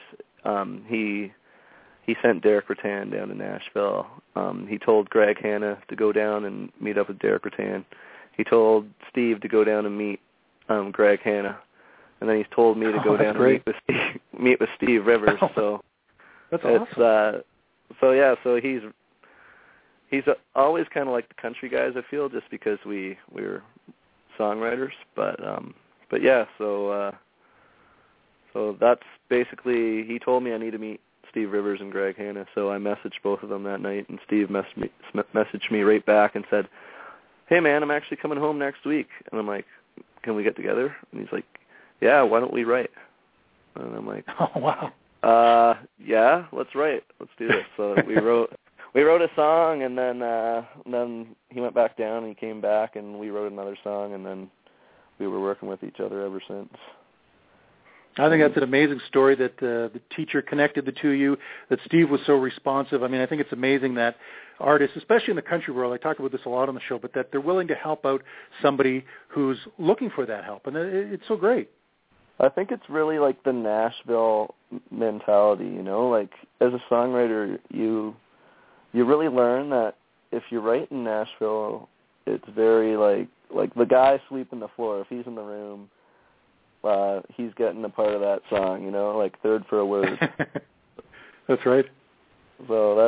he sent Derek Rattan down to Nashville. He told Greg Hanna to go down and meet up with Derek Rattan. He told Steve to go down and meet Greg Hanna, and then he's told me to go down and meet with Steve Rivers. So that's awesome. So he's always kind of like the country guys, I feel, just because we're songwriters. But yeah, so that's basically, he told me I need to meet Steve Rivers and Greg Hanna, so I messaged both of them that night, and Steve messaged me right back and said, "Hey man, I'm actually coming home next week." And I'm like, "Can we get together?" And he's like, "Yeah, why don't we write?" And I'm like, "Oh wow, yeah, let's write. Let's do this." So we wrote a song, and then he went back down, and he came back, and we wrote another song, and then we were working with each other ever since. I think that's an amazing story that the teacher connected the two of you, that Steve was so responsive. I mean, I think it's amazing that artists, especially in the country world, I talk about this a lot on the show, but that they're willing to help out somebody who's looking for that help, and it's so great. I think it's really like the Nashville mentality, like as a songwriter, you really learn that if you write in Nashville, it's very like the guy sweeping the floor, if he's in the room, he's getting a part of that song, like third for a word. That's right. So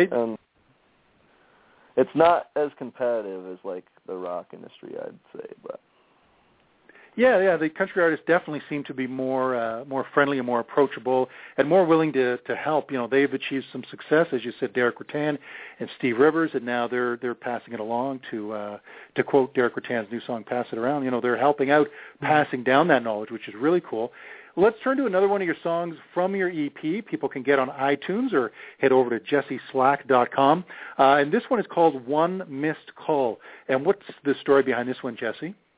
it's not as competitive as like the rock industry, I'd say, but yeah, the country artists definitely seem to be more friendly and more approachable and more willing to help. They've achieved some success, as you said, Derek Rattan and Steve Rivers, and now they're passing it along to quote Derek Rattan's new song, "Pass It Around." They're helping out, passing down that knowledge, which is really cool. Let's turn to another one of your songs from your EP. People can get on iTunes or head over to jesseslack.com. And this one is called "One Missed Call." And what's the story behind this one, Jesse?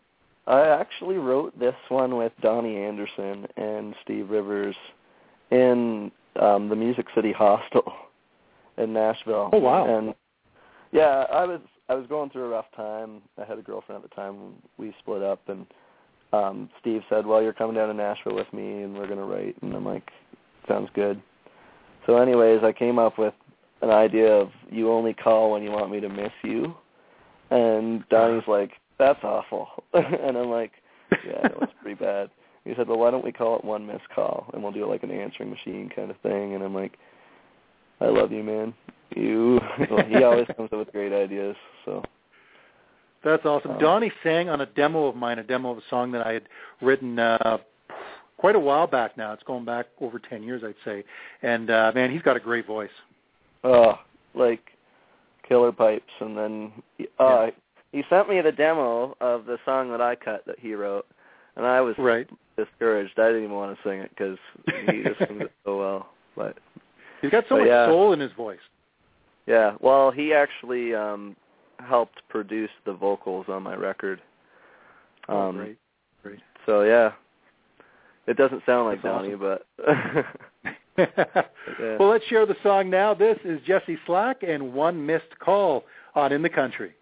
I actually wrote this one with Donnie Anderson and Steve Rivers in the Music City Hostel in Nashville. Oh, wow. And yeah, I was going through a rough time. I had a girlfriend at the time. We split up, and Steve said, well, you're coming down to Nashville with me, and we're going to write. And I'm like, sounds good. So anyways, I came up with an idea of you only call when you want me to miss you. And Donnie's like, that's awful. And I'm like, yeah, it's pretty bad. He said, well, why don't we call it One Missed Call, and we'll do it like an answering machine kind of thing. And I'm like, I love you, man. He always comes up with great ideas. So that's awesome. Donnie sang on a demo of mine, a demo of a song that I had written quite a while back now. It's going back over 10 years, I'd say. And, man, he's got a great voice. Oh, like killer pipes. And then he sent me the demo of the song that I cut that he wrote, and I was discouraged. I didn't even want to sing it because he just sings it so well. But he's got so much soul in his voice. Yeah, well, he actually helped produce the vocals on my record. Great. So, yeah, it doesn't sound like That's Donnie, awesome. but... Yeah. Well, let's share the song now. This is Jesse Slack and One Missed Call on In the Country.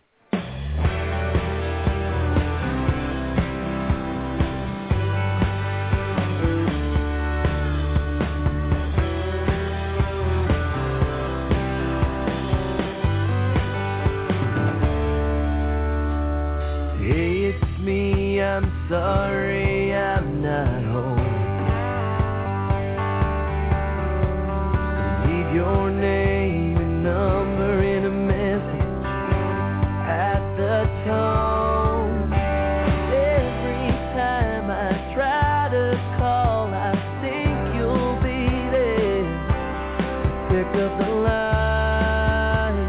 Hey, it's me, I'm sorry I'm not home. Your name and number in a message at the tone. Every time I try to call, I think you'll be there. Pick up the line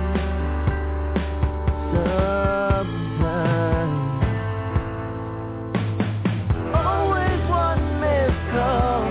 sometime. Always one missed call.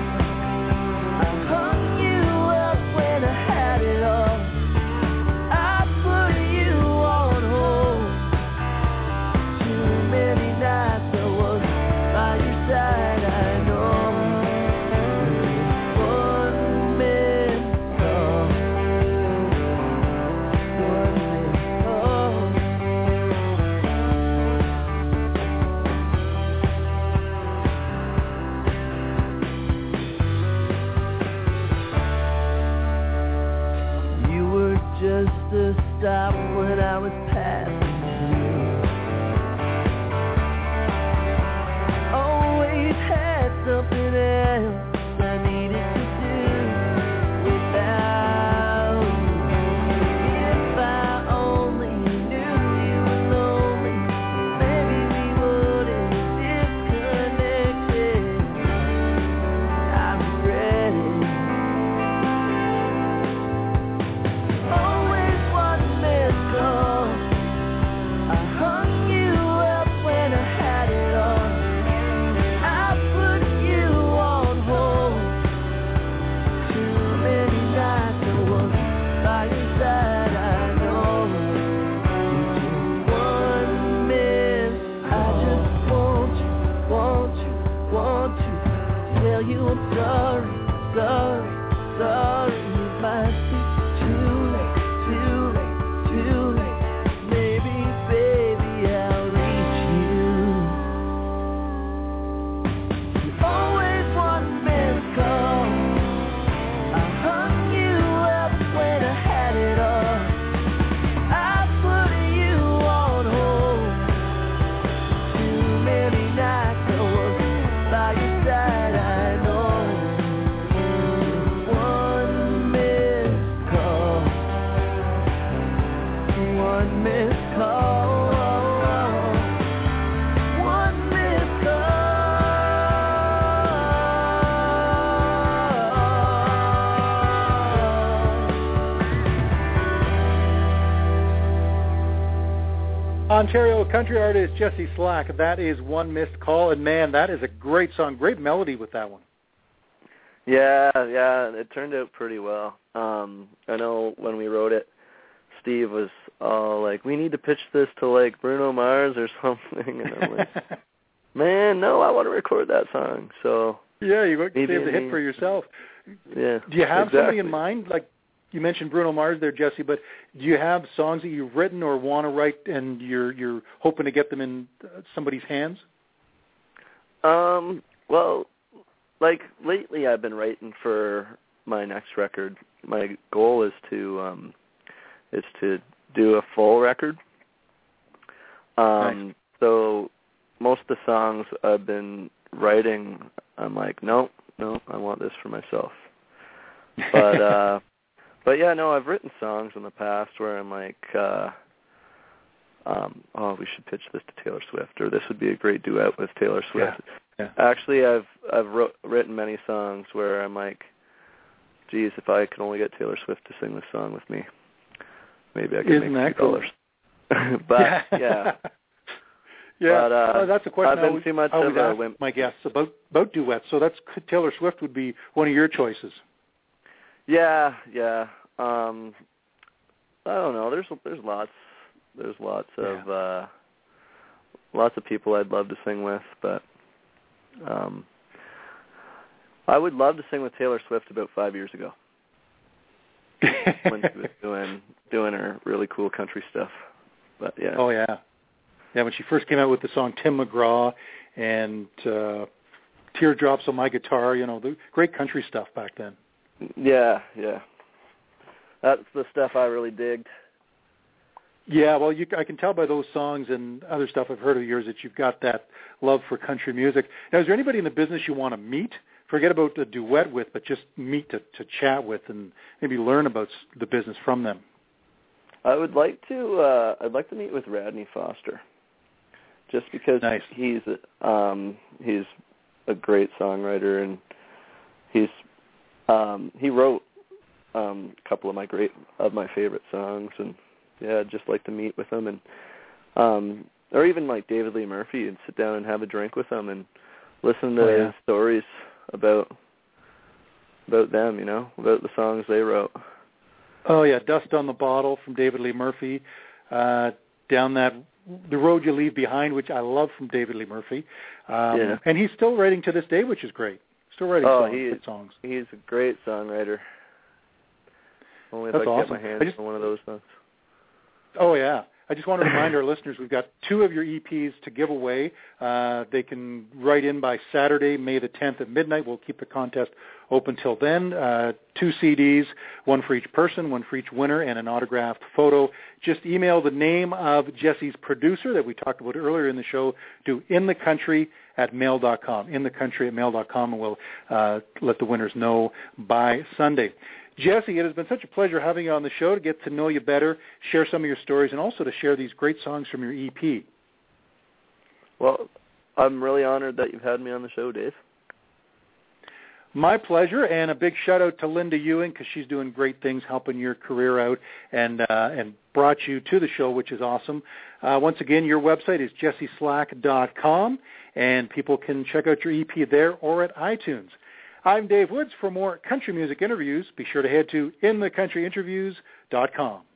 Stop when I was passing through. Always had something else I needed to do without you. If I only knew you were lonely, maybe we wouldn't disconnected. I regret it. Always one missed call. I hung you up when I had it all. I put you on hold. Too many nights I was by your side. I know it's one miss. I just want you, tell you I'm sorry. It might be too late. Maybe, baby, I'll reach you. Always one missed call. I hung you up when I had it all. I put you on hold. Too many nights I was by your side. I know. One missed call. One missed call. One missed call. Ontario country artist Jesse Slack. That is One Missed Call, and man, that is a great song, great melody with that one. Yeah, it turned out pretty well. I know when we wrote it, Steve was all like, we need to pitch this to like Bruno Mars or something, and I'm like, Man, no, I want to record that song. So yeah, you save the hit for yourself. Yeah. Do you have exactly. something in mind? Like you mentioned Bruno Mars there, Jesse, but do you have songs that you've written or want to write, and you're hoping to get them in somebody's hands? Well, like lately, I've been writing for my next record. My goal is to do a full record. Nice. So most of the songs I've been writing, I'm like, no, I want this for myself. But but yeah, no, I've written songs in the past where I'm like, we should pitch this to Taylor Swift, or this would be a great duet with Taylor Swift. Yeah. Actually, I've written many songs where I'm like, geez, if I could only get Taylor Swift to sing this song with me, maybe I could make $2. But yeah. Yeah, but, that's a question I've been too much of a wimp. My guests about duets. So that's Taylor Swift would be one of your choices. Yeah. I don't know. There's lots of lots of people I'd love to sing with, but I would love to sing with Taylor Swift about 5 years ago when she was doing her really cool country stuff. But yeah. Oh yeah. Yeah, when she first came out with the song Tim McGraw and Teardrops on My Guitar, the great country stuff back then. Yeah. That's the stuff I really digged. Yeah, well, I can tell by those songs and other stuff I've heard of yours that you've got that love for country music. Now, is there anybody in the business you want to meet? Forget about a duet with, but just meet to chat with and maybe learn about the business from them. I'd like to meet with Radney Foster, just because nice. He's a great songwriter, and he wrote a couple of my favorite songs, and yeah, I'd just like to meet with him, and or even like David Lee Murphy, and sit down and have a drink with him and listen to his stories about them, about the songs they wrote. Oh yeah, Dust on the Bottle from David Lee Murphy, Down the Road You Leave Behind, which I love from David Lee Murphy. And he's still writing to this day, which is great. Still writing songs. He's a great songwriter. Only if That's I awesome. get my hands on one of those songs. Oh yeah. I just want to remind our listeners we've got 2 of your EPs to give away. They can write in by Saturday, May the 10th at midnight. We'll keep the contest open till then. 2 CDs, one for each person, one for each winner, and an autographed photo. Just email the name of Jesse's producer that we talked about earlier in the show to inthecountry@mail.com, inthecountry@mail.com, and we'll let the winners know by Sunday. Jesse, it has been such a pleasure having you on the show to get to know you better, share some of your stories, and also to share these great songs from your EP. Well, I'm really honored that you've had me on the show, Dave. My pleasure, and a big shout-out to Linda Ewing because she's doing great things helping your career out and brought you to the show, which is awesome. Once again, your website is jesseslack.com, and people can check out your EP there or at iTunes. I'm Dave Woods. For more country music interviews, be sure to head to inthecountryinterviews.com.